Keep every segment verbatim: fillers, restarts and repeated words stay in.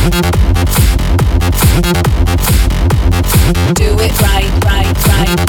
Do it right, right, right.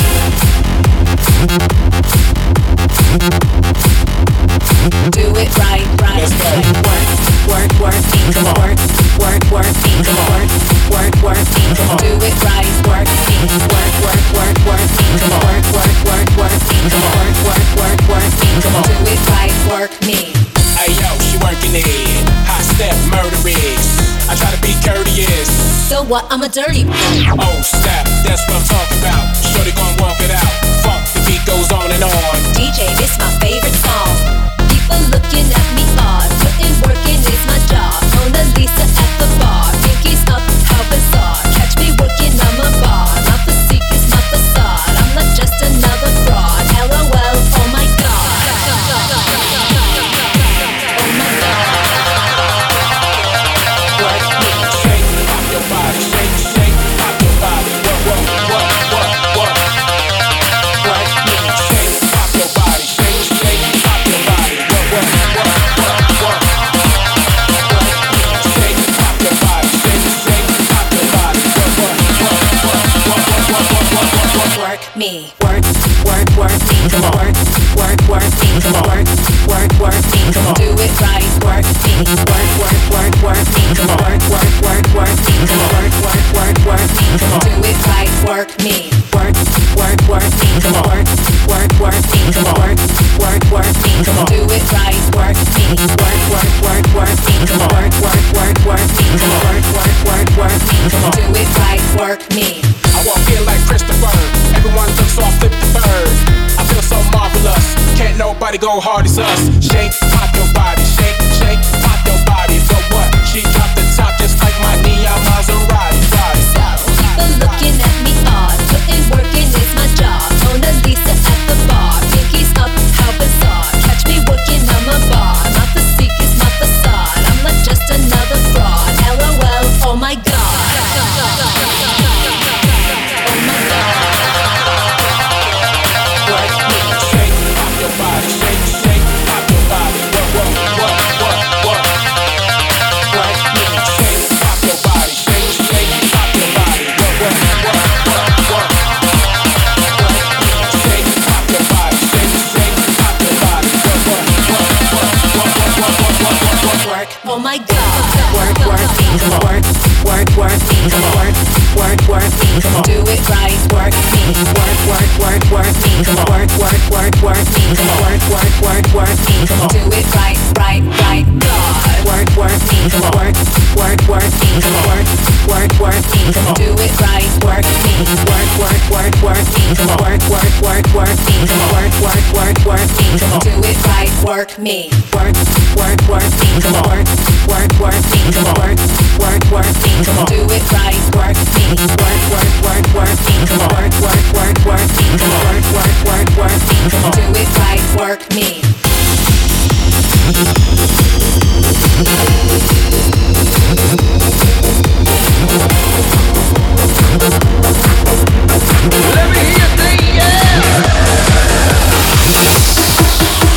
Do it right, right, right. Work, work, work, me, come on. Work, work, work, me, come on. Work, work, work, me, come on. Do it right, work, me. Work, work, work, work, me, come on. Work, work, work, work, me, come on. Work, work, work, work, me, come on. Do it right, work, me. Hey yo, she working it. High step, murderous. I try to be courteous. So what? I'm a dirty Oh snap, that's what I'm talking about. Shorty gon' walk it out. Fuck, the beat goes on and on. D J, this my favorite song. People looking at me odd. Putting work in is my job. Mona Lisa at the bar. Pinkies up, how bizarre. Catch me working, I'm a bar. My physique is my facade. I'm not just another fraud. L O L, oh my god. Oh my god. Work me. Shake, pop your body. Shake, shake, pop your body. What, what, what, what, what? Work me. Shake, pop your body. Shake, shake, pop your body. What, what, what, what, what? Shake, pop your body. Shake, shake, pop your body. What, what, what, what, what, what, what, what, what, what? Work me. Work, work, work me. Come on. Work, work, work me. Come on. Work, work, work me. Come on. Do it right. Work me. Work, work, work, work me. Come on. Work, work, work, work me. Come on. Work, work, work, work me. Come on. Do it right. Work me. Work, work, work me. Come on. Work, work, work me. Come on. Work, work, work me. Come on. Do it right. Work me. Work, work, work, work me. Come on. Work, work, work, work me. Come on. Work, work, work, work me. Come on. Do it right. Work me. I walk in like Christopher. Everyone looks so I flip the bird. I feel so marvelous. Can't nobody go hard as us. Shake, pop your body. Shake, shake, pop your body. For what? She dropped the top just like my neon Maserati. Ride. People looking at me odd. Putting work in is my job. Mona Lisa at the bar. Pinkies up, how bizarre. Catch me working, I'm a bar. My physique is my facade. I'm not just another fraud. L O L, oh my god. Oh my god. Work me. Shake, pop your body. Shake, shake, pop your body. What, what, what, what, what? Work me. Shake, pop your body. Shake, shake, pop your body. What, what, what, what, what? Shake, pop your body. Shake, shake, pop your body. What, what, what, what, what, what, what, what, what, what? Work, oh my god. Work, work me. Come on. Work, work, work me. Come on. Work, work, work me. Come on. Do it right. Work me. Work, work, work, work me. Come on. Work, work, work, work me. Come on. Work, work, work, work me. Come on. Do it right, right, right. God. Work, work me. Come on. Work, work, work me. Come on. Work, work, work me. Come on. Do it right. Work me. Work, work, work, work me. Come on. Work, work, work, work me. Come on. Work, work, work, work me. Come on. Do it right. Work me. Work, work, work me. Come on. Work, work, work me. Come on. Work, work, work me. Come on. Do it right. Work me. Work, work, work, work me. Come on. Work, work, work, work me. Come on. Work, work, work, work me. Come on. Do it right. Work me. Let me hear you say yeah.